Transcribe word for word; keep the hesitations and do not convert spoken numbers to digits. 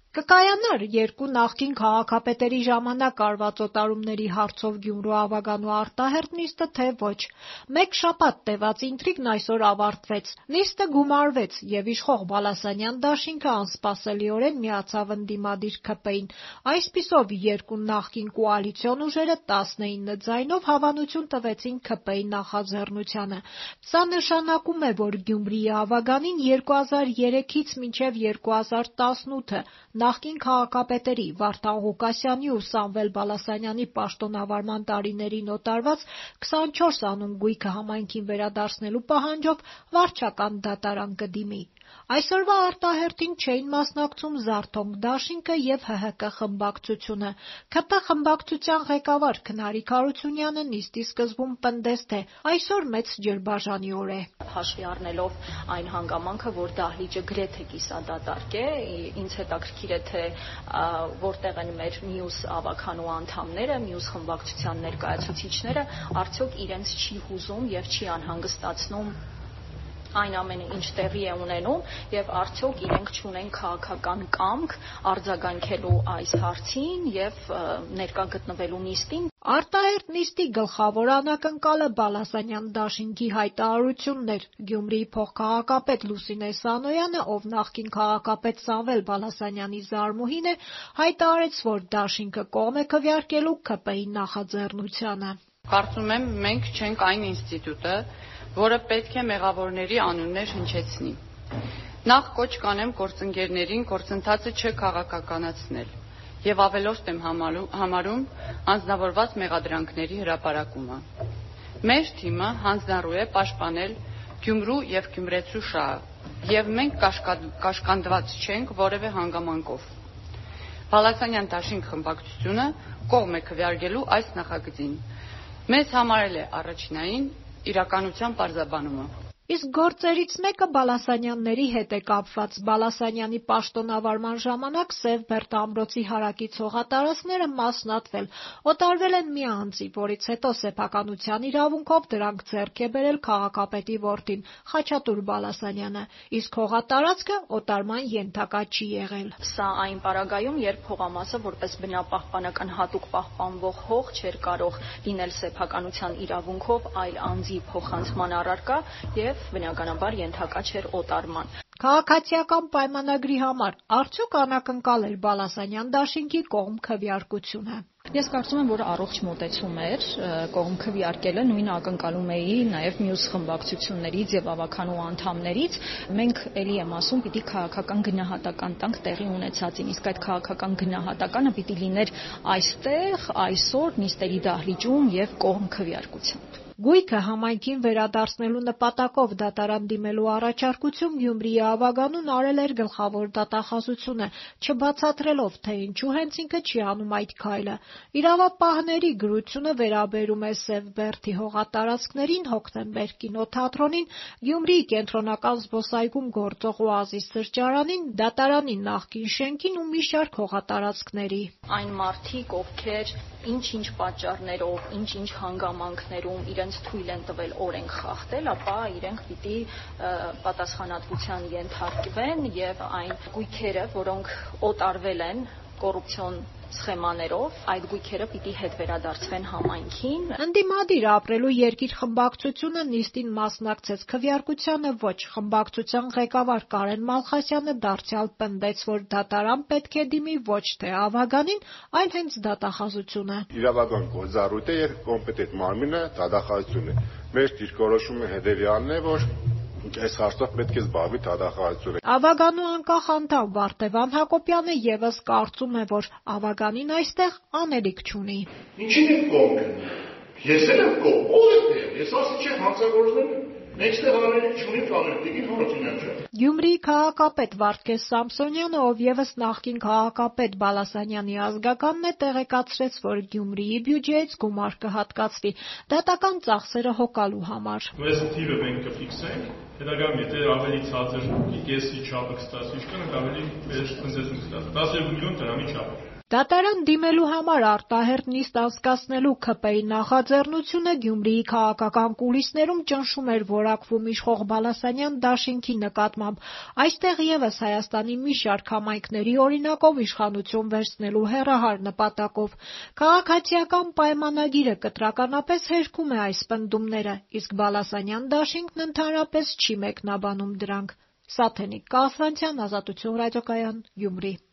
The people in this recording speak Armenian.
Կկայանար երկու նախկին քաղաքապետերի ժամանակ արված օտարումների հարցով Գյումրու Ավագանու արտահերթ նիստը, թե ոչ: Մեկ շաբաթ տևած ինտրիգն այսօր ավարտվեց: Նիստը գումարվեց և իշխող Բալասանյան դաշինքը անսպասելիորեն միացավ ընդդիմադիր ՔՊ-ին: Այսպիսով երկու նախկին կոալիցիոն ուժերը տասնինը ձայնով հավանություն տվեցին ՔՊ-ի նախաձեռնությանը: Սա նշանակում է, որ Գյումրիի Ավագանին երկու հազար երեքից մինչև երկու հազար տասնութը նախկին քաղաքապետերի Վարդան Ղուկասյանի ու Սամվել Բալասանյանի պաշտոնավարման տարիներին օտարված քսանչորս անուն գույքը համայնքին վերադարձնելու պահանջով վարչական դատարան կդիմի: Այսօրվա արտահերթին չէին մասնակցում «Զարթոնք» դաշինքը և ՀՀԿ խմբակցությունը: ՔՊ խմբակցության ղեկավար Քնարիկ Հարությունյանը նիստի սկզբում պնդեց, թե այսօր մեծ ջրբաժանի օր է: Հաշվի առնելով այն հանգամանքը, որ դահլիճը գրեթե կիսադատարկ է, ինձ հետաքրքիր է, թե որտեղ են մեր մյուս ավագանու անդամները, մյուս խմբակցության ներկայացուցիչները, արդյոք իրենց չի հուզում և չի անհանգստացնում այն ամենը, ինչ տեղի է ունենում, և արդյոք իրենք չունեն քաղաքական կամք արձագանքելու այս հարցին և ներկա գտնվելու նիստին: Արտահերթ նիստի գլխավոր անակնկալը Բալասանյան դաշինքի հայտարարությունն էր: Գյումրիի փոխքաղաքապետ Լուսինե Սանոյանը, ով նախկին քաղաքապետ Սամվել Բալասանյանի զարմուհին է, հայտարարեց, որ դաշինքը կողմ է քվեարկելու ՔՊ-ի նախաձեռնությանը: Կարծում եմ, մենք չենք այն ինստիտուտը, որը պետք է մեղավորների անուններ հնչեցնի: Նախ կոչ կանեմ գործընկերներին գործընթացը չքաղաքականացնել և ավելորդ եմ համարում անձնավորված մեղադրանքների հրապարակումը: Մեր թիմը հանձնառու է պաշտպանել Գյումրու և գյումրեցու շահը և մենք կաշկանդված չենք որևէ հանգամանքով: Բալասանյան դաշինք խմբակցությունը կողմ է քվեարկելու այս նախագծին: Մեզ համարել է առաջնային իրականության պարզաբանումը: Իսկ գործերից մեկը Բալասանյանների հետ է կապված: Բալասանյանի պաշտոնավարման ժամանակ Սևբերդ ամրոցի հարակից հողատարածքները մասնատվել, օտարվել են մի անձի, որից հետո սեփականության իրավունքով դրանք ձեռք է բերել քաղաքապետի որդին Խաչատուր Բալասանյանը: Իսկ հողատարածքը օտարման ենթակա չի եղել: Սա այն պարագայում, երբ հողամասը որպես բնապահպանական հատուկ պահպանվող հող չէր կարող լինել սեփականության իրավունքով այլ անձի փոխանցման առարկա և բնականաբար ենթակա չէր օտարման: Քաղաքացիական պայմանագրի համար արդյոք անակնկալ էր Բալասանյան դաշինքի կողմ քվեարկությունը: Ես կարծում եմ, որ առողջ մոտեցում էր կողմ քվեարկելը, նույնը ակնկալում էի նաև մյուս խմբակցություններից և ավագանու անդամներից: Մենք, էլի եմ ասում, պիտի քաղաքական գնահատական տանք տեղի ունեցածին, իսկ այդ քաղաքական գնահատականը պիտի լիներ այստեղ, այսօր, նիստերի դահլիճում և կողմ քվեարկությամբ: Գույքը համայնքին վերադարձնելու նպատակով դատարան դիմելու առաջարկություն Գյումրիի Ավագանուն արել էր գլխավոր դատախազությունը, չբացատրելով, թե ինչու հենց ինքը չի անում այդ քայլը: Իրավապահների գրությունը վերաբերում է Սևբերդի հողատարածքներին, Հոկտեմբեր կինոթատրոնին, Գյումրիի կենտրոնական զբոսայգում գործող Օազիս սրճարանին, դատարանի նախկին շենքին ու մի շարք հողատարածքների: Այն մարդիկ, ովքեր ինչ-ինչ պատճառներով, ինչ-ինչ հանգամանքներում իրենց թույլ են տվել օրենք խախտել, ապա իրենք պիտի պատասխանատվության ենթարկվեն և այն գույքերը, որոնք օտարվել են կոռուպցիոն սխեմաներով, այդ գույքերը պիտի հետ վերադարձվեն համայնքին: Ընդդիմադիր «Ապրելու երկիր» խմբակցությունը նիստին մասնակցեց, քվեարկությանը ոչ: Խմբակցության ղեկավար Կարեն Մալխասյանը դարձյալ պնդեց, որ դատարան պետք է դիմի ոչ թե Ավագանին, այլ հենց դատախազությունը: Իրավական գործառույթ է և կոմպետենտ մարմինը դատախազությունն է: Մեր դիրքորոշումը հետևյալն է, որ այս հարցով պետք է զբաղվի դատախազությունը: Ավագանու անկախ անդամ Վարդան Հակոբյանը ևս կարծում է, որ Ավագանին այստեղ անելիք չունի: Ինչի՞ն եք կողմ գնում: Ես էլ եմ կողմ, ո՞վ է տեղ: Ես ասի չեմ հանցագործներ, մենք ստեղ անելիք չունենք, Տիկին Հարությունյան ջան: Գյումրիի քաղաքապետ Վարդգես Սամսոնյանը, ով ևս նախկին քաղաքապետ Բալասանյանի ազգականն է, տեղեկացրեց, որ Գյումրիի բյուջեից գումար կհատկացվի դատական ծախսերը հոգալու համար: Այս թիվը մենք կֆիքսենք, հետագայում եթե ավելի ցածր կեսի չափը կստացվի, ավելի մեծ տնտեսություն կստացվի, տասներկու միլիոն դրամի չափով: Դատարան դիմելու համար արտահերթ նիստ անցկացնելու ՔՊ-ի նախաձեռնությունը Գյումրիի քաղաքական կուլիսներում ճնշում էր որակվում իշխող Բալասանյան դաշինքի նկատմամբ, այստեղ ևս Հայաստանի մի շարք համայնքների օրինակով իշխանություն վերցնելու հեռահար նպատակով։ Քաղաքացիական պայմանագիրը կտրականապես հերքում է այս պնդումները, իսկ Բալասանյան դաշինքն ընդհանրապես չի մեկնաբանում դրանք։ Սաթենիկ Կալֆրանցյան, Ազատություն ռադիոկայան, Գյումրի։